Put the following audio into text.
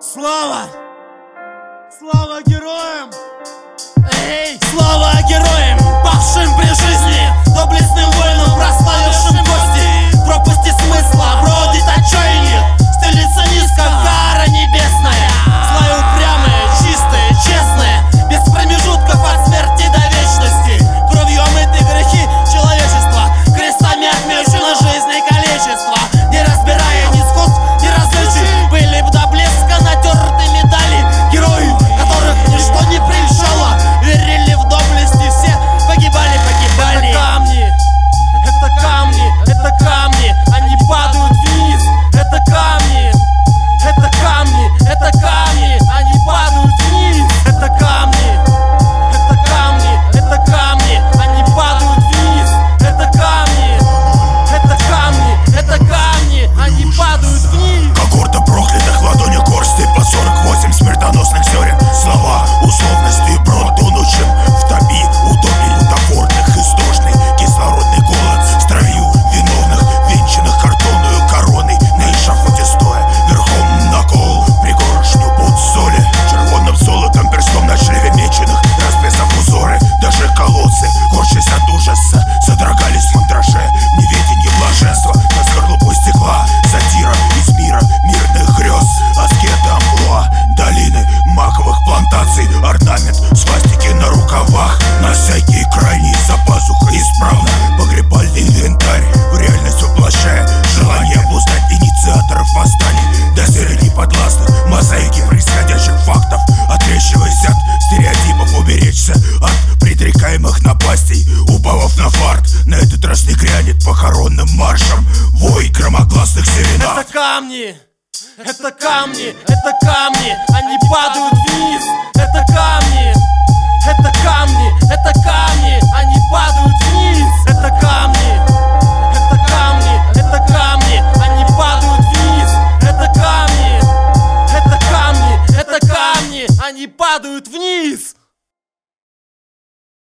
Слава! Слава героям! Эй! Слава героям, павшим при жизни, доблестным воинам, прославившим кости. В пропасти смысла бродит отчаяние, стелится низко кара небесная. Злая упрямая, чистая, честная, без промежутков от смерти до вечности. Кровью омыты грехи человечества, крестами отмечено жизнь и количество. Не разбирая ни скот, ни различий, были б до блеска натерты медали. Герои, которых ничто не прельщало, верили в доблести, все погибали. Это камни, это камни, это камни, они падают вниз. Это камни, это камни, это камни, они падают вниз. Это камни, это камни, это камни, они падают вниз. Это камни, это камни, это камни, они падают вниз. Когорта проклятых, ладони горсти по 48 смертоносных зерен. Слова, условности, брод тонущим в топи утопий бутафорных, истошный кислородный голод. Стравью виновных, венчанных картонную короной, на эшафоте стоя, верхом на кол, пригоршню пуд соли, червоным золотом перстом на шлеве меченых, расписав узоры, даже колодцы, корчась от ужаса, содрогались в мандраже, в неведении блаженства, на скорлупу стекла, сатира из мира мирных грез, аскеты амплуа, долины маковых плантаций, орнамент свастики на рукавах, на всякий крайний за пазухой исправно погребальный инвентарь, в реальность воплощая желание обуздать инициаторов восстаний, до зелени подвластных мозаики происходящих фактов, отрещиваясь от стереотипов, уберечься от предрекаемых напастей, упавов на фарт, на этот раз не грянет похоронным маршем вой громогласных серенад. Это камни, это камни, это камни, они падают вниз. Это камни, это камни, это камни, они падают вниз. Это камни, это камни, это камни, они падают вниз. Это камни, это камни, это камни, они падают вниз.